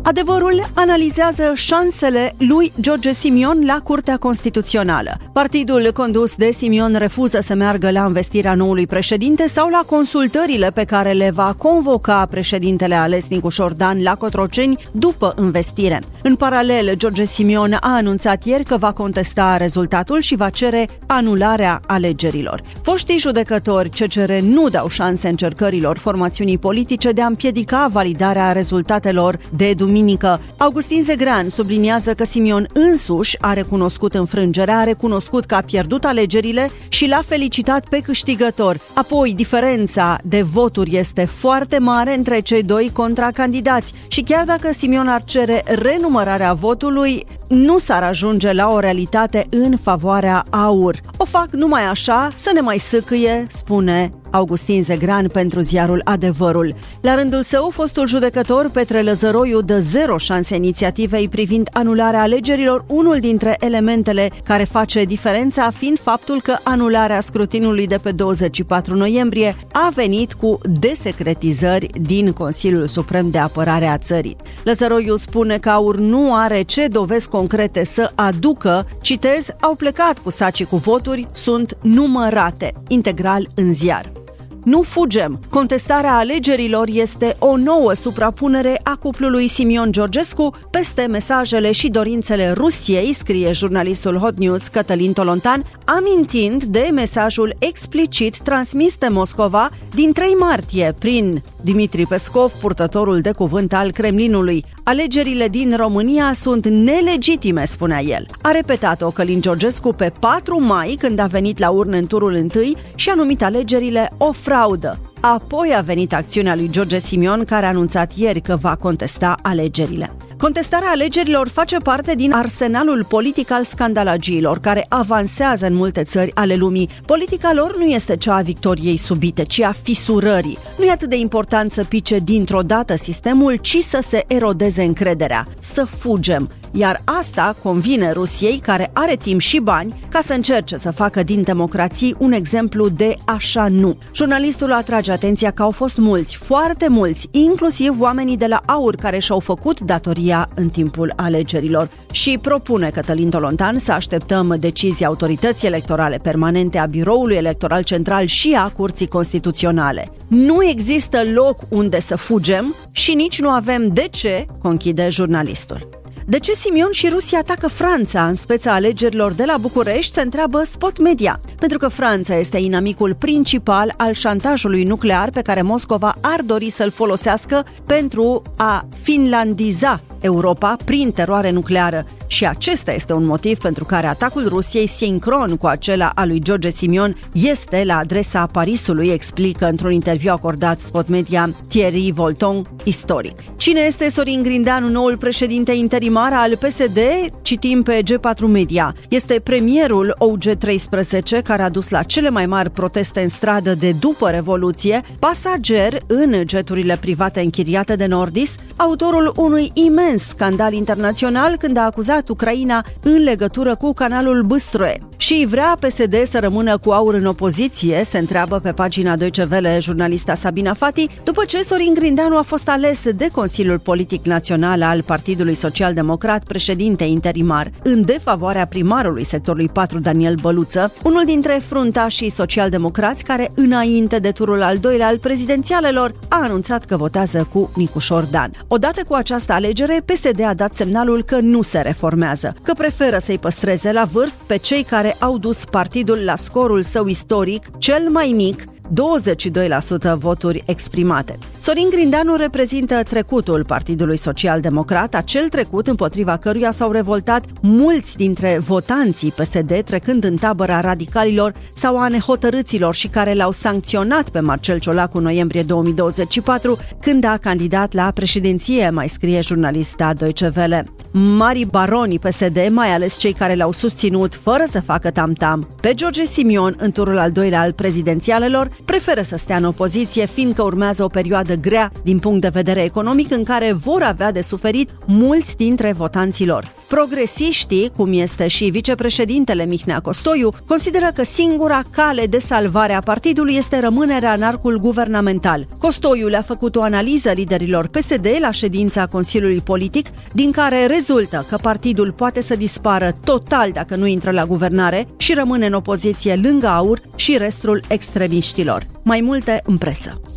Adevărul analizează șansele lui George Simion la Curtea Constituțională. Partidul condus de Simion refuză să meargă la învestirea noului președinte sau la consultările pe care le va convoca președintele ales Nicușor Dan la Cotroceni după învestire. În paralel, George Simion a anunțat ieri că va contesta rezultatul și va cere anularea alegerilor. Foștii judecători CCR nu dau șanse încercărilor formațiunii politice de a împiedica validarea rezultatelor de duminică. Augustin Zegrean subliniază că Simion însuși a recunoscut înfrângerea, a recunoscut că a pierdut alegerile și l-a felicitat pe câștigător. Apoi, diferența de voturi este foarte mare între cei doi contracandidați și chiar dacă Simion ar cere renumărarea votului, nu s-ar ajunge la o realitate în favoarea AUR. O fac numai așa să ne mai sâcâie, spune Augustin Zegrean pentru ziarul Adevărul. La rândul său, fostul judecător Petre Lăzăroiu dă 0 șanse inițiativei privind anularea alegerilor, unul dintre elementele care face diferența fiind faptul că anularea scrutinului de pe 24 noiembrie a venit cu desecretizări din Consiliul Suprem de Apărare a țării. Lăzăroiu spune că AUR nu are ce dovezi concrete să aducă, citez, au plecat cu sacii cu voturi, sunt numărate, integral în ziar. Nu fugem. Contestarea alegerilor este o nouă suprapunere a cuplului Simion-Georgescu peste mesajele și dorințele Rusiei, scrie jurnalistul Hot News Cătălin Tolontan, amintind de mesajul explicit transmis de Moscova din 3 martie prin Dimitri Pescov, purtătorul de cuvânt al Kremlinului. Alegerile din România sunt nelegitime, spunea el. A repetat-o Călin Georgescu pe 4 mai, când a venit la urnă în turul întâi și a numit alegerile o fraudă. Apoi a venit acțiunea lui George Simion, care a anunțat ieri că va contesta alegerile. Contestarea alegerilor face parte din arsenalul politic al scandalagiilor, care avansează în multe țări ale lumii. Politica lor nu este cea a victoriei subite, ci a fisurării. Nu e atât de important să pice dintr-o dată sistemul, ci să se erodeze încrederea, să fugem. Iar asta convine Rusiei, care are timp și bani, ca să încerce să facă din democrații un exemplu de așa nu. Jurnalistul atrage atenția că au fost mulți, foarte mulți, inclusiv oamenii de la AUR, care și-au făcut datoria în timpul alegerilor. Și propune Cătălin Tolontan să așteptăm decizia Autorității Electorale Permanente, a Biroului Electoral Central și a Curții Constituționale. Nu există loc unde să fugem și nici nu avem de ce, conchide jurnalistul. De ce Simion și Rusia atacă Franța în speța alegerilor de la București, se întreabă Spot Media. Pentru că Franța este inamicul principal al șantajului nuclear pe care Moscova ar dori să-l folosească pentru a finlandiza Europa prin teroare nucleară. Și acesta este un motiv pentru care atacul Rusiei, sincron cu acela al lui George Simion, este la adresa Parisului, explică într-un interviu acordat Spot Media Thierry Volton, istoric. Cine este Sorin Grindeanu, noul președinte interimar al PSD? Citim pe G4 Media. Este premierul OG13, care a dus la cele mai mari proteste în stradă de după Revoluție, pasager în jeturile private închiriate de Nordis, autorul unui imens scandal internațional când a acuzat Ucraina în legătură cu canalul Băstrăe. Și vrea PSD să rămână cu AUR în opoziție, se întreabă pe pagina Deutsche Welle jurnalista Sabina Fati, după ce Sorin Grindeanu a fost ales de Consiliul Politic Național al Partidului Social-Democrat, președinte interimar, în defavoarea primarului sectorului 4, Daniel Băluță, unul dintre fruntașii social-democrați care, înainte de turul al doilea al prezidențialelor, a anunțat că votează cu Nicușor Dan. Odată cu această alegere, PSD a dat semnalul că nu se reformează, că preferă să-i păstreze la vârf pe cei care au dus partidul la scorul său istoric, cel mai mic, 22% voturi exprimate. Sorin Grindeanu reprezintă trecutul Partidului Social-Democrat, acel trecut împotriva căruia s-au revoltat mulți dintre votanții PSD, trecând în tabăra radicalilor sau a nehotărâților și care l-au sancționat pe Marcel Ciolacu în noiembrie 2024, când a candidat la președinție, mai scrie jurnalista Deutsche Welle. Marii baroni PSD, mai ales cei care l-au susținut fără să facă tam-tam pe George Simion în turul al doilea al prezidențialelor, preferă să stea în opoziție, fiindcă urmează o perioadă fază grea din punct de vedere economic în care vor avea de suferit mulți dintre votanții lor. Progresiștii, cum este și vicepreședintele Mihnea Costoiu, consideră că singura cale de salvare a partidului este rămânerea în arcul guvernamental. Costoiu le-a făcut o analiză liderilor PSD la ședința Consiliului Politic, din care rezultă că partidul poate să dispară total dacă nu intră la guvernare și rămâne în opoziție lângă AUR și restul extremiștilor. Mai multe în presă.